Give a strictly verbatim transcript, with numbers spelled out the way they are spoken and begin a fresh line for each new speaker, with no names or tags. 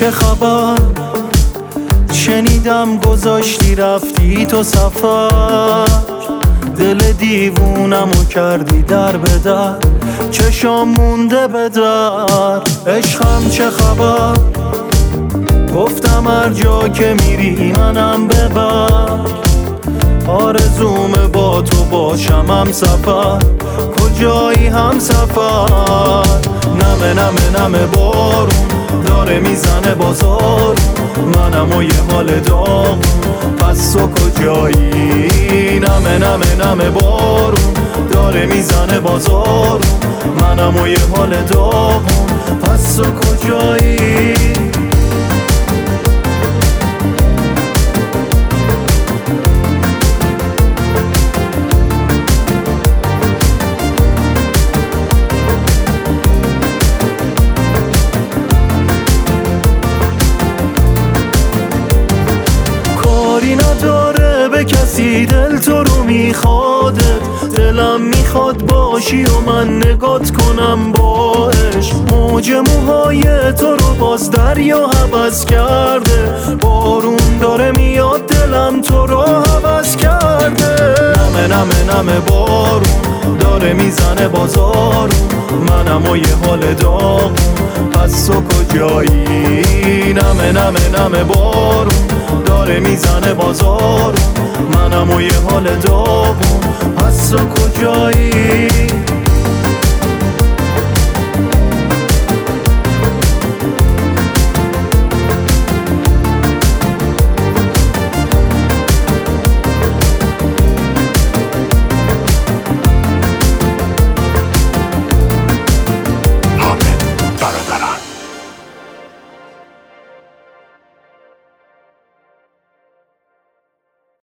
چه خبر؟ شنیدم گذاشتی رفتی تو سفر، دل دیوونمو کردی در به در، چشام مونده به در. عشقم چه خبر؟ گفتم هر جا که میری منم ببر، آرزومه با تو باشم هم سفر، کجایی هم سفر. نمه نمه نمه بارون داره میزنه بازار، منم و یه حال داغون، پس تو کجایی؟ نمه نمه نمه بارون داره میزنه بازار، منم و یه حال داغون، پس تو کجایی؟ کاری نداره به کسی دل تو رو میخوادت، دلم میخواد باشی و من نگات کنم با عشق. موج موهای تو رو باز دریا هوس کرده، بارون داره میاد دلم تو رو هوس کرده. نمه نمه نمه بارون داره میزنه بازارون، منم و یه حال داغون، پس تو کجایی؟ نمه نمه نمه بارون داره میزنه بازار، منم و یه حال داغون، پس تو کجایی؟